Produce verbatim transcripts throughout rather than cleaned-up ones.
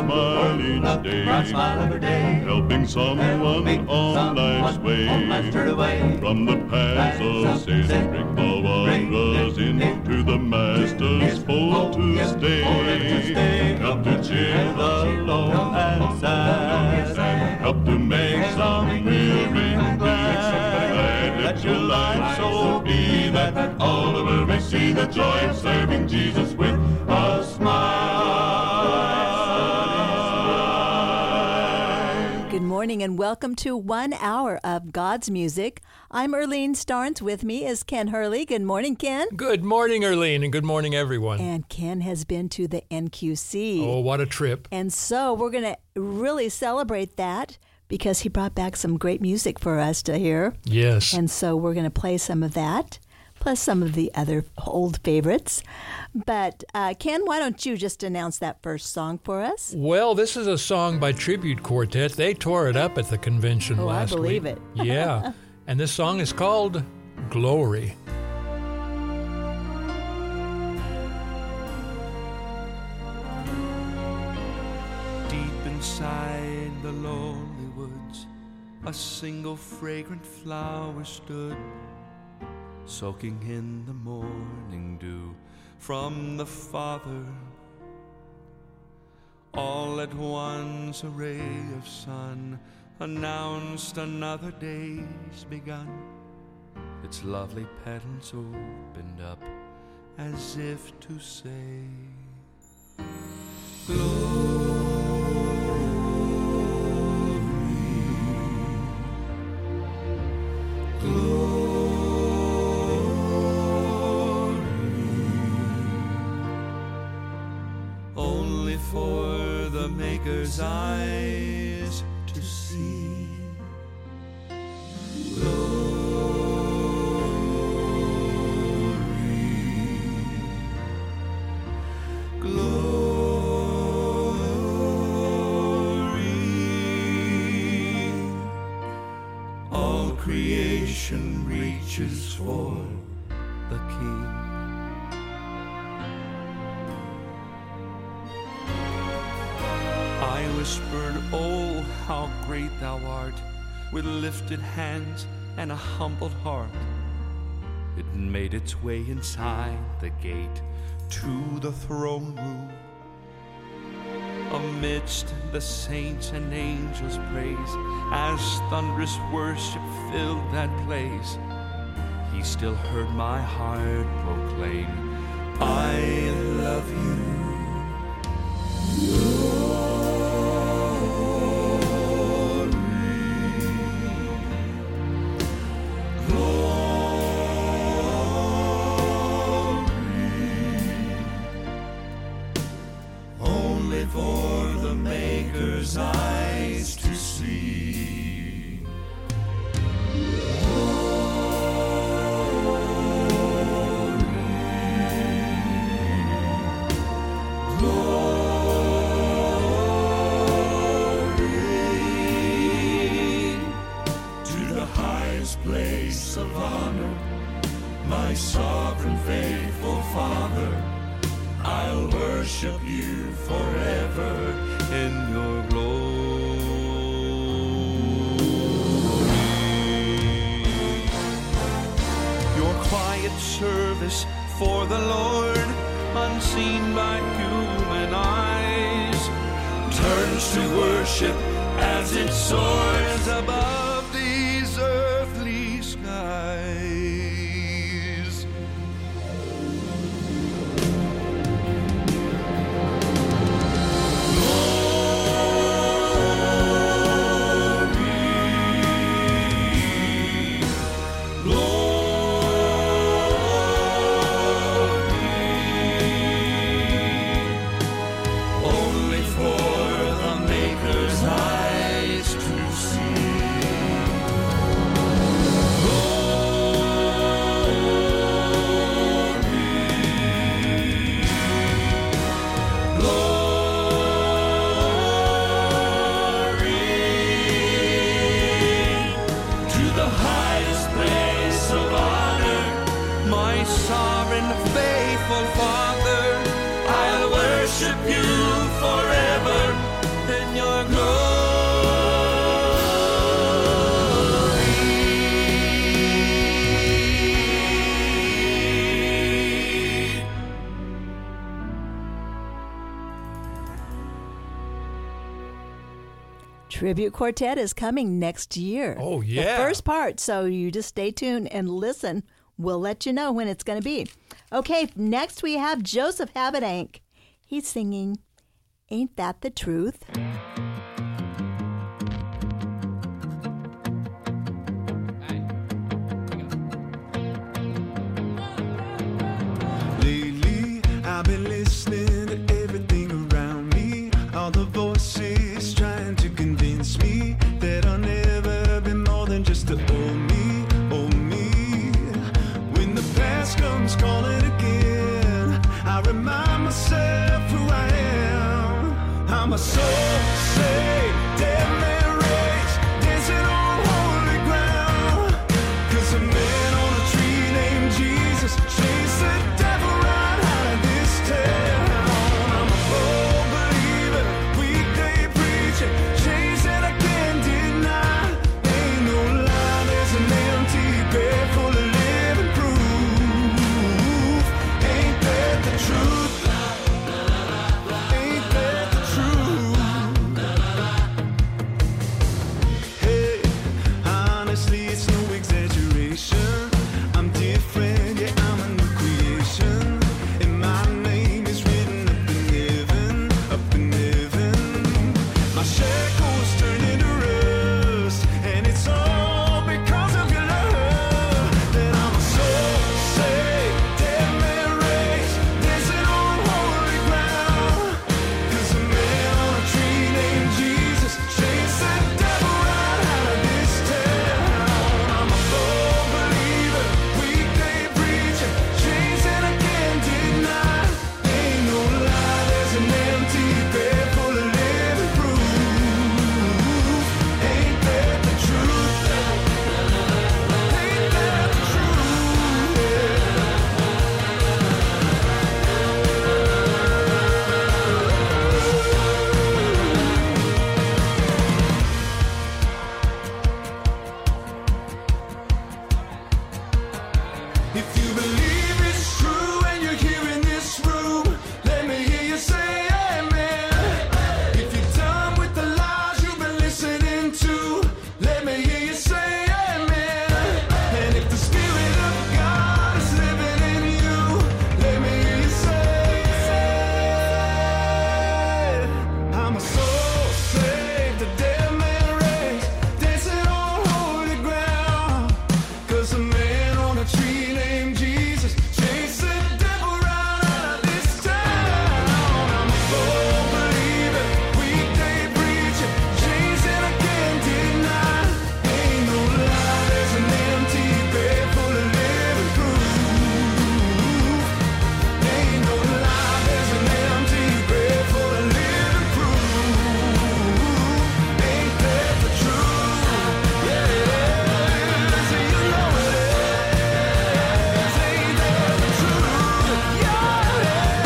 smiling day, helping someone on life's way, from the paths of sin, bring the wanderers into the Master's fold to stay, help to cheer the lone and sad, help to make some weary glad. Let your life so be that all of us may see the joy of serving Jesus with a smile. Good morning and welcome to one hour of God's Music. I'm Erlene Starnes. With me is Ken Hurley. Good morning, Ken. Good morning, Erlene, and good morning, everyone. And Ken has been to the N Q C. Oh, what a trip. And so we're going to really celebrate that because he brought back some great music for us to hear. Yes. And so we're going to play some of that, plus some of the other old favorites. But, uh, Ken, why don't you just announce that first song for us? Well, this is a song by Tribute Quartet. They tore it up at the convention oh, last week. I believe week. it. Yeah. And this song is called Glory. Deep inside the lonely woods, a single fragrant flower stood, soaking in the morning dew from the Father. All at once a ray of sun announced another day's begun. Its lovely petals opened up as if to say, Glory, glory, only for the Maker's eyes to see. Glory, glory, all creation reaches for the King. I whispered, oh, how great thou art, with lifted hands and a humbled heart. It made its way inside the gate to the throne room. Amidst the saints and angels' praise, as thunderous worship filled that place, he still heard my heart proclaim, I love you. Eyes to see. Glory, glory, to the highest place of honor, my sovereign faithful Father, I'll worship you forever in your glory. Your quiet service for the Lord, unseen by human eyes, turns to worship as it soars above these earthly skies. Faithful Father, I'll worship you forever Tribute Quartet is coming next year. Oh, yeah. The first part, so you just stay tuned and listen. We'll let you know when it's going to be. Okay, next we have Joseph Habedank. He's singing, Ain't That the Truth? Lately, I've been listening to everything around me. All the voices trying to convince me that I'll never be more than just a old me, old me. When the past comes calling again, I remind myself who I am. I'm a soul saved, dead man raised, dancing on holy ground. 'Cause a man on a tree named Jesus chased the devil right out of this town. I'm a bold believer, weekday preaching, chains that I can't deny. Ain't no lie, there's an empty grave full of living proof. Ain't that the truth? Ain't that the truth? Hey, honestly, it's no exaggeration. I'm different, yeah, I'm a new creation. And my name is written up in heaven, up in heaven. My shackles turn into rust, and it's all because of your love. That I'm a soul saved, dead man raised, dancing on holy ground. 'Cause a man on a tree named Jesus chased the devil right out of this town. I'm a bold believer, weekday preaching, chains that I can't deny. Ain't no lie, there's an empty grave full of living proof. Ain't that the truth? Ain't that the truth? If you believe it's true and you're here in this room, let me hear you say amen. If you're done with the lies you've been listening to, let me hear you say amen. And if the Spirit of God is living in you, let me hear you say, I'm a soul saved, a dead man raised, dancing on holy ground. 'Cause a man on a tree named Jesus chased the devil right out of this town. I'm a bold believer, weekday preaching, chains that I can't deny. Ain't no lie, there's an empty grave full of living proof. Ain't no lie, there's an empty grave full of living proof. Ain't that the truth? Yeah, so you know it is. Ain't that the truth? Yeah,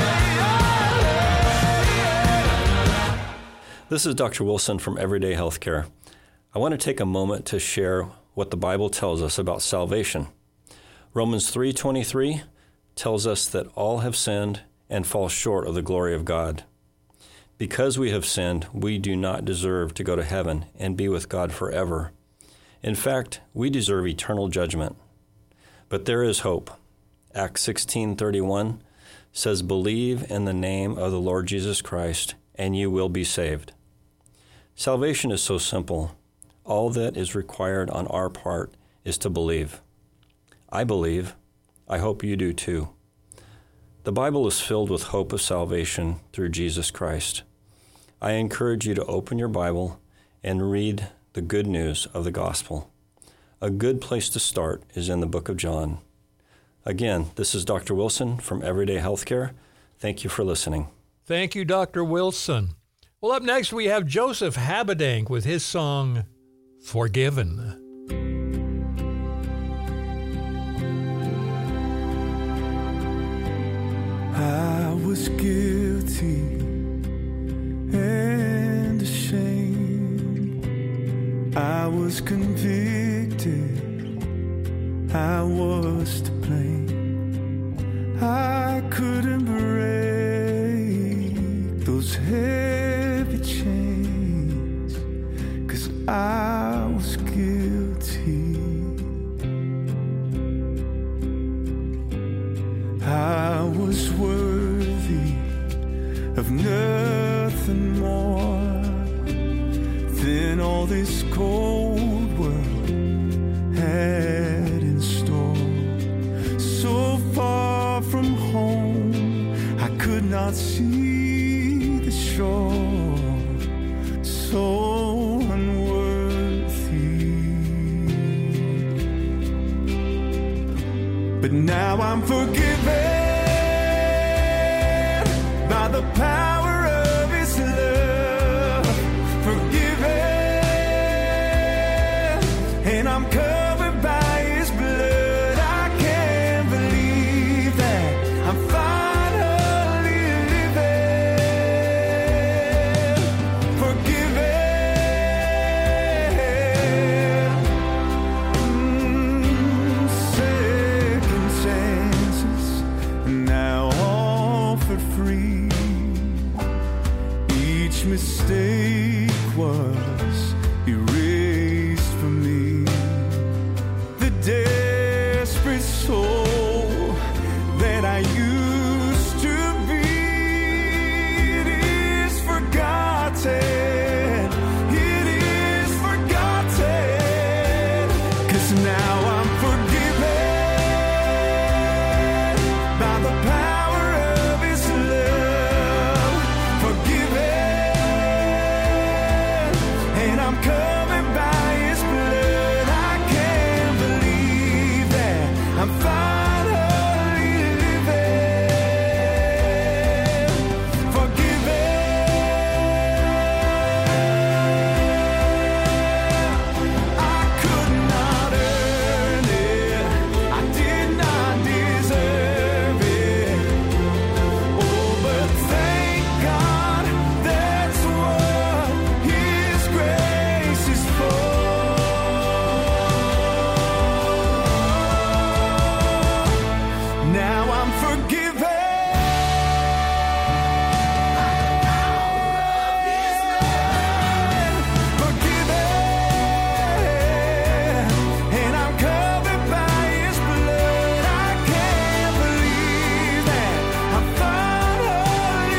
yeah. This is Doctor Wilson from Everyday Healthcare. I want to take a moment to share what the Bible tells us about salvation. Romans three twenty-three tells us that all have sinned and fall short of the glory of God. Because we have sinned, we do not deserve to go to heaven and be with God forever. In fact, we deserve eternal judgment. But there is hope. Acts sixteen thirty-one says, "Believe in the name of the Lord Jesus Christ, and you will be saved." Salvation is so simple. All that is required on our part is to believe. I believe. I hope you do too. The Bible is filled with hope of salvation through Jesus Christ. I encourage you to open your Bible and read the good news of the gospel. A good place to start is in the book of John. Again, this is Doctor Wilson from Everyday Healthcare. Thank you for listening. Thank you, Doctor Wilson. Well, up next we have Joseph Habedank with his song, Forgiven. I was guilty and ashamed. I was convicted. I was to blame. I couldn't break those heavy chains, was worthy of nothing more than all this cold world had in store. So far from home, I could not see the shore. So unworthy. But now I'm forgiven by the power of His love. Forgiven, and I'm covered by His blood. I can't believe that I'm finally living. Forgiven, mm, second chances now offered free. Each mistake was erased from me. The desperate soul that I used to be, it is forgotten. It is forgotten. 'Cause now I'm forgiven by the power of His love. Forgiven, and I'm covered by His blood. I can't believe that I'm finally living. Forgiven, I could not earn it. I did not deserve it. Oh, but thank God, that's what His grace is for. Now I'm forgiven. Forgiven, and I'm covered by His blood. I can't believe that I'm finally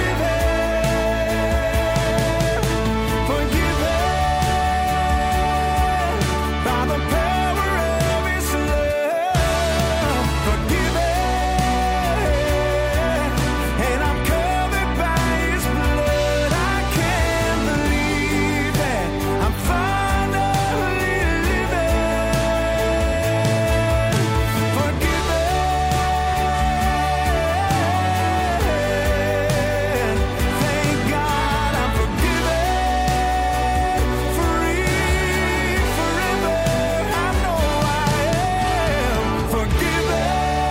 living. Forgiven by the power of His love. Forgiven, and I'm covered by His blood. I can't believe that I'm finally living. Forgiven, thank God I'm forgiven, free forever. I know I am forgiven.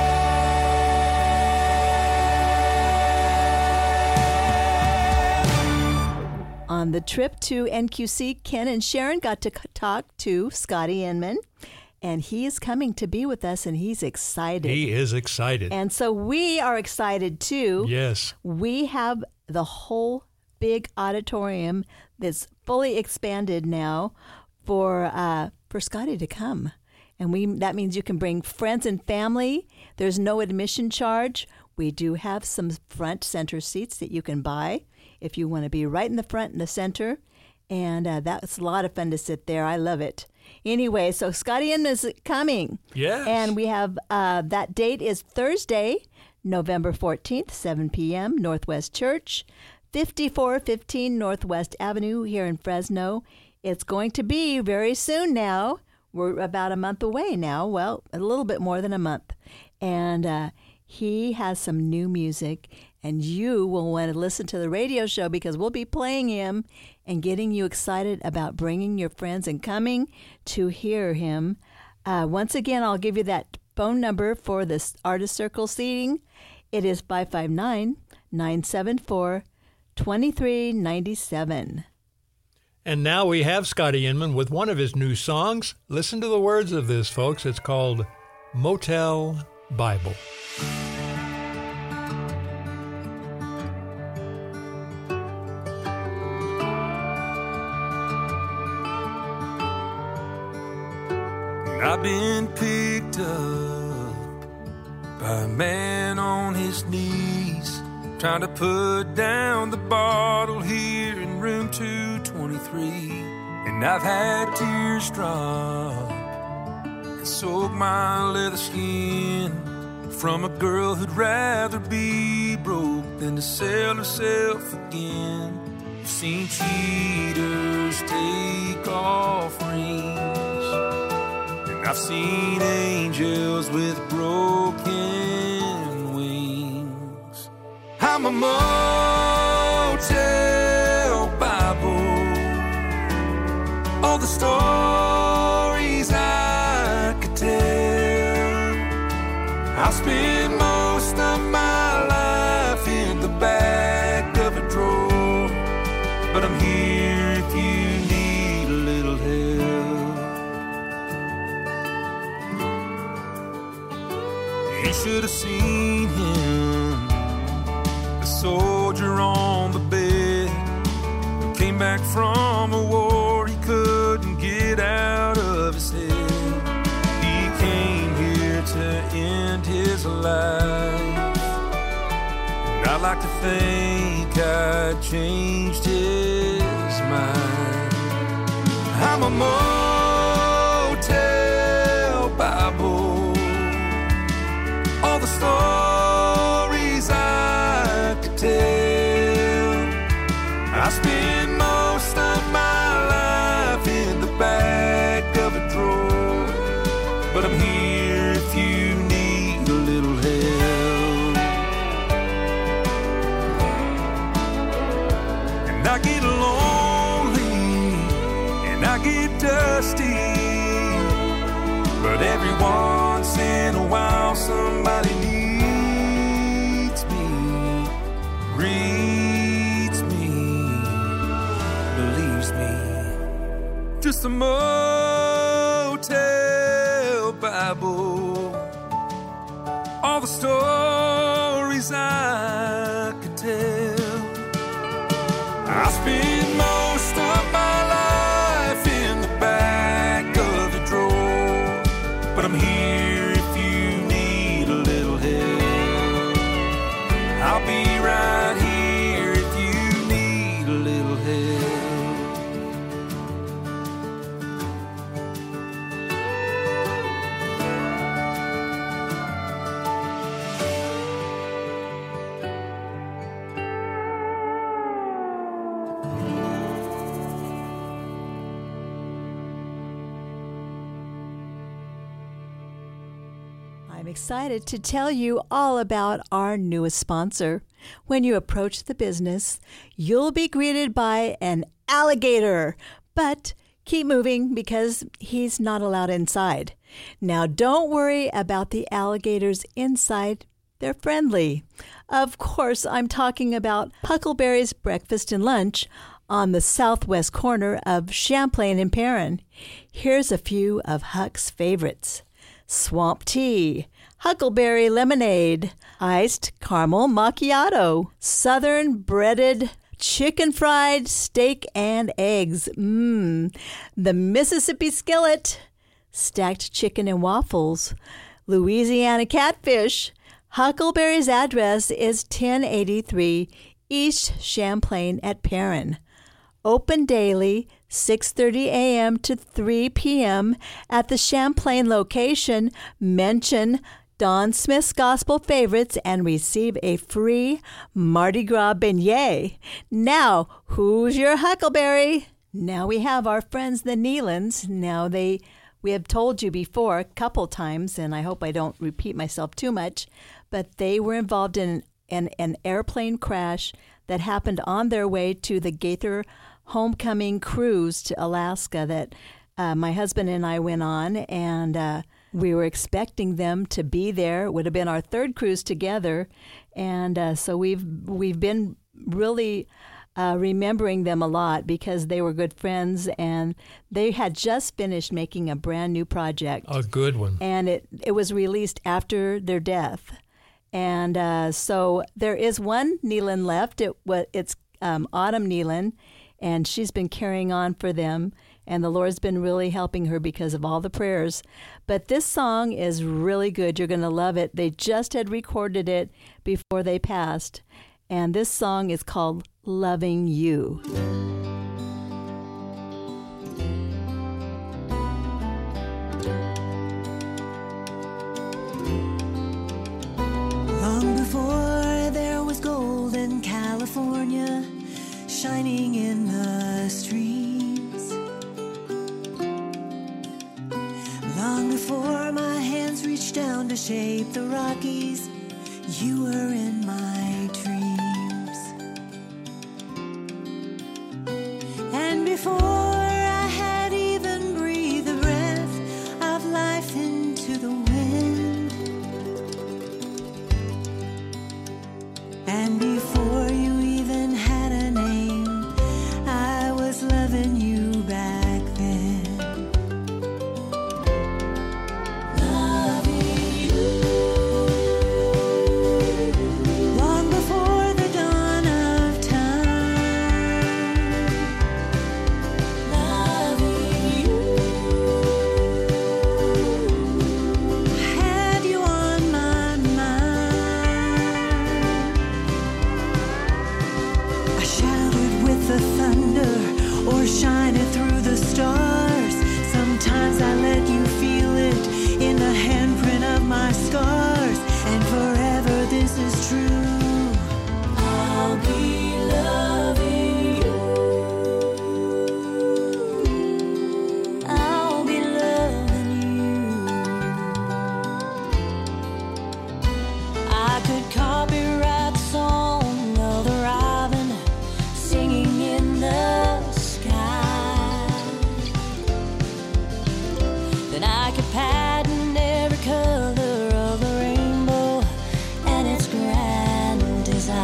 On the trip to N Q C, Ken and Sharon got to c- talk to Scotty Inman, and he is coming to be with us, and he's excited. He is excited. And so we are excited too. Yes. We have the whole big auditorium that's fully expanded now for uh, for Scotty to come. And we that means you can bring friends and family. There's no admission charge. We do have some front center seats that you can buy if you want to be right in the front in the center. And uh, that's a lot of fun to sit there. I love it. Anyway, so Scotty Inman is coming. Yes. And we have uh, that date is Thursday, November fourteenth, seven p.m., Northwest Church, fifty-four fifteen Northwest Avenue here in Fresno. It's going to be very soon now. We're about a month away now. Well, a little bit more than a month. And uh, he has some new music, and you will want to listen to the radio show because we'll be playing him and getting you excited about bringing your friends and coming to hear him. Uh, once again, I'll give you that phone number for this Artist Circle seating. It is five five nine, nine seven four, two three nine seven. And now we have Scotty Inman with one of his new songs. Listen to the words of this, folks. It's called Motel Bible. I've been picked up by a man on his his knees, trying to put down the bottle here in room two twenty-three. And I've had tears drop and soak my leather skin from a girl who'd rather be broke than to sell herself again. I've seen cheaters take offerings, and I've seen angels with broken wings. I'm a Motel Bible, all the stories I could tell. I'll spend most of my life in the back of a drawer, but I'm here if you need a little help. You should have seen him, the soldier on the bed who came back from a war he couldn't get out of his head. He came here to end his life, and I'd like to think I changed his mind. I'm a Motel Bible, all the stories I could tell. I spend most of my life in the back of a drawer, but I'm here if you need a little help. And I get lonely and I get dusty, but every once in a while somebody needs me, reads me, believes me. Just a Motel Bible, all the stories I could tell. I spend most of my life in the back of the drawer, but I'm here if you need a little help. I'll be right here if you need a little help. I'm excited to tell you all about our newest sponsor. When you approach the business, you'll be greeted by an alligator, but keep moving because he's not allowed inside. Now, don't worry about the alligators inside. They're friendly. Of course, I'm talking about Huckleberry's Breakfast and Lunch on the southwest corner of Champlain and Perrin. Here's a few of Huck's favorites. Swamp tea, huckleberry lemonade, iced caramel macchiato, southern breaded chicken fried steak and eggs, mmm, the Mississippi skillet, stacked chicken and waffles, Louisiana catfish. Huckleberry's address is ten eighty-three East Champlain at Perrin. Open daily, six thirty a.m. to three p.m. at the Champlain location. Mention Don Smith's Gospel Favorites and receive a free Mardi Gras beignet. Now, who's your Huckleberry? Now we have our friends the Nealons. Now they, we have told you before a couple times, and I hope I don't repeat myself too much, but they were involved in an, an airplane crash that happened on their way to the Gaither Homecoming cruise to Alaska that uh, my husband and I went on, and uh, we were expecting them to be there. It would have been our third cruise together, and uh, so we've we've been really uh, remembering them a lot because they were good friends, and they had just finished making a brand new project. A good one. And it, it was released after their death. And uh, so there is one Nealon left. It, it's um, Autumn Nealon, and she's been carrying on for them. and the Lord's been really helping her because of all the prayers. But this song is really good. You're going to love it. They just had recorded it before they passed, and this song is called Loving You. Long before there was gold in California, shining in the streams. Long before my hands reached down to shape the Rockies, you were in my dreams. And before I had even breathed the breath of life into the wind, and before you even had a name, I was loving you back then. Loving you. Long before the dawn of time. Loving you. Had you on my mind. I shouted with the thunder, or shine it through the stars. Sometimes I let you feel it in the handprint of my scars. And forever this is true. I'll be loving you. I'll be loving you. I could copyright the song of the robin singing in the sky. Then I could patent every color of the rainbow and its grand design.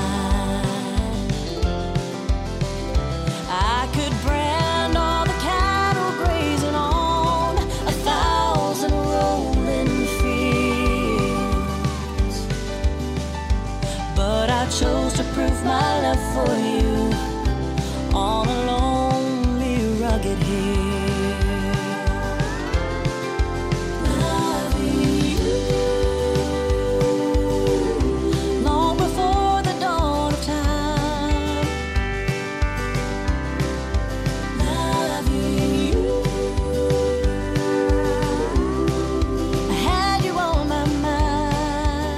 I could brand all the cattle grazing on a thousand rolling fields, but I chose to prove my love for you on a lonely, rugged hill. Loving you. Long before the dawn of time. Loving you. I had you on my mind.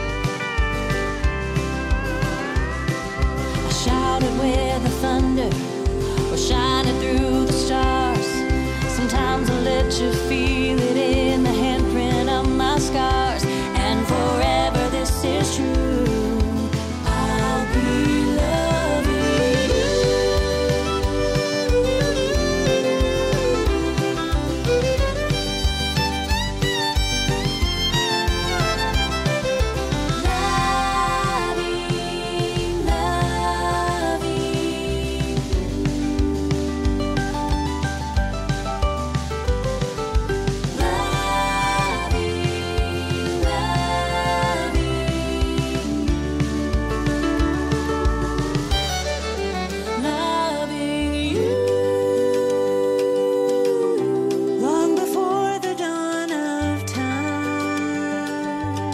I shouted with the thunder, or shining through the stars. Sometimes I let you feel it in the handprint of my scars. And forever this is true. I'll be loving Loving, loving you. Long before the dawn of time.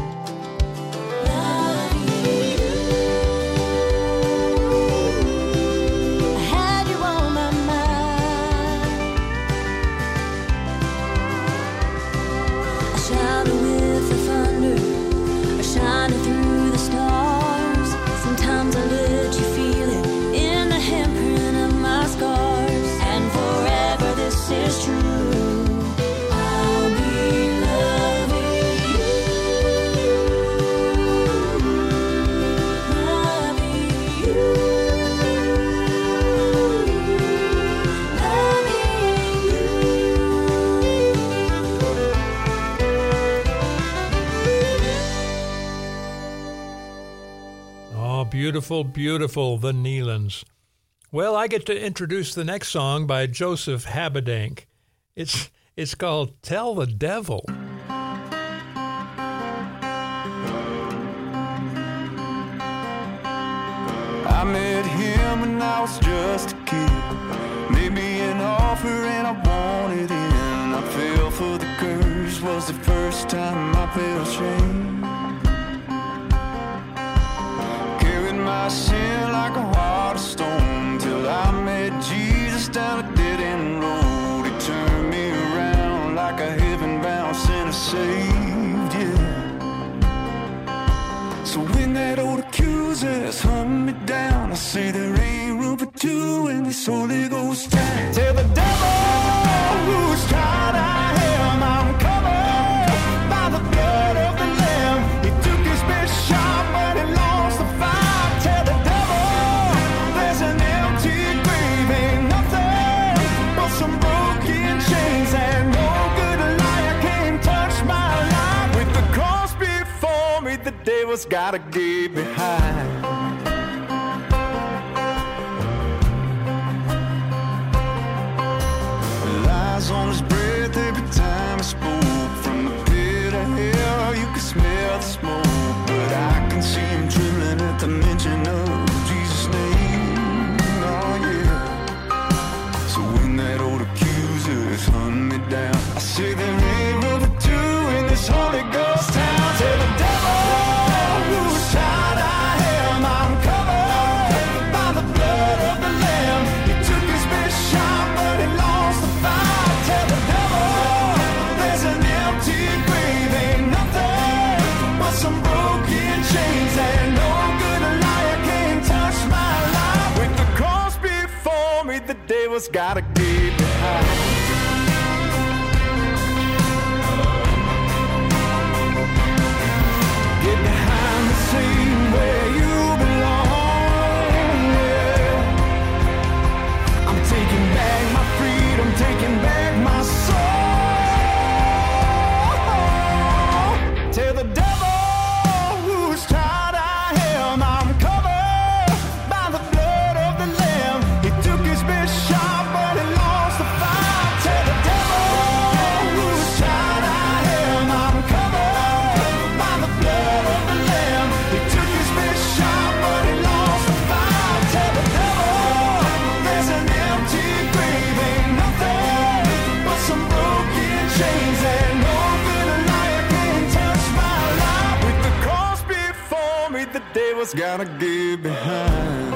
Loving you. I had you on my mind. I shouted with the thunder, or shining through the stars. Sometimes I let you feel it in the handprint of my scars. And forever this is true. I'll be loving you. Loving you. Loving you. Oh, beautiful, beautiful, the Neelands. Well, I get to introduce the next song by Joseph Habedank. It's it's called Tell the Devil. I met him when I was just a kid, maybe in all offer and I wanted in. I fell for the curse, was the first time I felt shame. Carried my sin like a heart of stone till I met Jesus down a dead-end road. He turned me around like a heaven-bound sinner saved, yeah. So when that old accuser's hunting me down, I say there ain't room for two in this Holy Ghost town. Tell the devil who's tired I am, I'm covered by the blood of the Lamb. He took his best shot, but he lost the fight. Tell the devil there's an empty grave, ain't nothing but some broken chains, and no good liar can't touch my life. With the cross before me, the devil's gotta get behind. Lies on his breath every time he spoke. From the pit of hell you can smell the smoke, but I can see him trembling at the mention of Jesus' name. Oh yeah. So when that old accuser is hunting me down, I say there ain't room for two in this Holy Ghost town. Tell the devil whose child I am, I'm covered by the blood of the Lamb. He took his best shot, but he lost the fight. Tell the devil there's an empty grave, ain't nothing but some broken chains, and no good liar can't touch my life. With the cross before me, the devil's gotta get behind. Get behind the scene where you belong, yeah. I'm taking back my freedom, taking back my soul. Tell the devil whose child I am, I'm covered by the blood of the Lamb. He took his best shot, but he lost the fight. Tell the devil whose child I am, I'm covered by the blood of the Lamb. He took his best shot, but he lost the fight. Tell the devil there's an empty grave, ain't nothing but some broken chains, and no good liar can touch my life. With the cross before me, the devil's gotta get behind.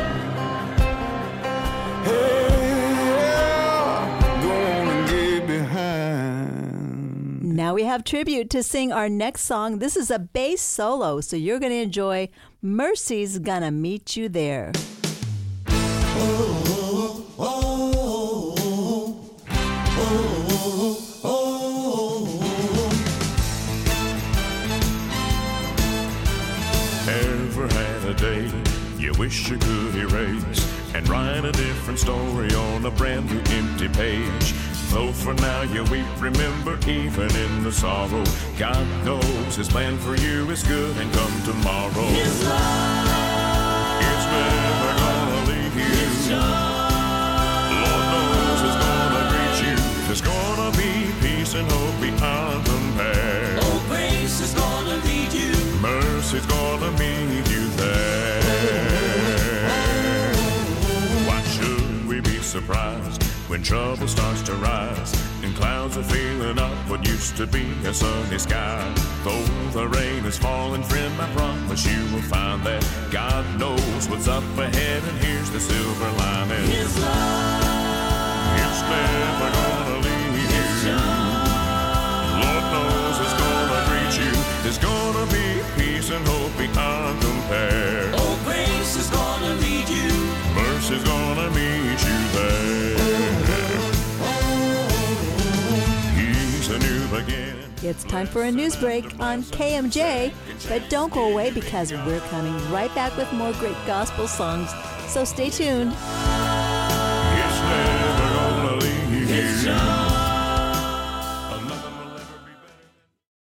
Hey, gonna get behind. Now we have tribute to sing our next song. This is a bass solo, so you're going to enjoy Mercy's Gonna Meet You There. Ever had a day you wish you could erase and write a different story on a brand new empty page? Though for now you weep, remember even in the sorrow, God knows His plan for you is good, and come tomorrow His love, it's never gonna leave you. His joy, Lord knows it's gonna greet you. There's gonna be peace and hope beyond compare. Oh, grace is gonna lead you, mercy's gonna meet you there. Why should we be surprised when trouble starts to rise and clouds are filling up what used to be a sunny sky? Though the rain is falling, friend, I promise you will find that God knows what's up ahead, and here's the silver lining. His love, it's never gonna leave you. His joy, Lord knows it's gonna greet you. There's gonna be peace and hope beyond compare. oh, grace is gonna lead you, Mercy's gonna meet you there. He's a new beginning. It's time for a news break on K M J, but don't go away because we're coming right back with more great gospel songs, so stay tuned. It's never gonna leave you. His joy,